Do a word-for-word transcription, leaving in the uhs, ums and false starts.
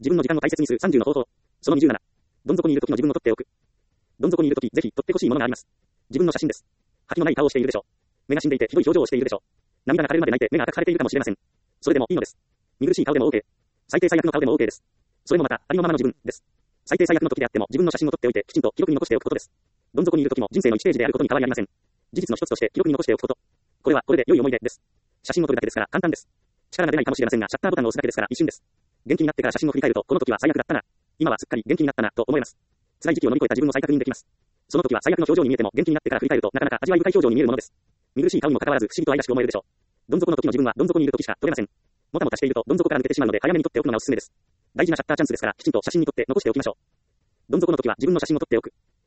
自分の時間を大切にするさんじゅうの方法。そのにじゅうなな。どん底にいる時の自分を撮っておく。どん底にいる時、ぜひ撮ってほしいものがあります。自分の写真です。覇気のない顔をしているでしょう。目が死んでいてひどい表情をしているでしょう。涙が枯れるまで泣いて目が赤く腫れているかもしれません。それでもいいのです。見苦しい顔でも OK。最低最悪の顔でも OK です。それもまた、ありのままの自分です。最低最悪の時であっても自分の写真を撮っておいてきちんと記録に残しておくことです。どん底にいる時も人生のいちページであることに変わりありません。事実の一つとして記録に残しておくこと。これはこれで良い思い出です。写真を撮るだけですから簡単です。力が出ないかもしれませんが、シャッターボタンを押すだけですから一瞬です。元気になってから写真を振り返ると、この時は最悪だったな。今はすっかり元気になったなと思えます。辛い時期を乗り越えた自分を再確認できます。その時は最悪の表情に見えても元気になってから振り返るとなかなか味わい深い表情に見えるものです。見苦しい顔にもかかわらず不思議と愛らしく思えるでしょう。どん底の時の自分はどん底にいる時しか撮れません。もたもたしているとどん底から抜けてしまうので早めに撮っておくのがおすすめです。大事なシャッターチャンスですからきちんと写真に撮って残しておきましょう。どん底の時は自分の写真を撮っておく。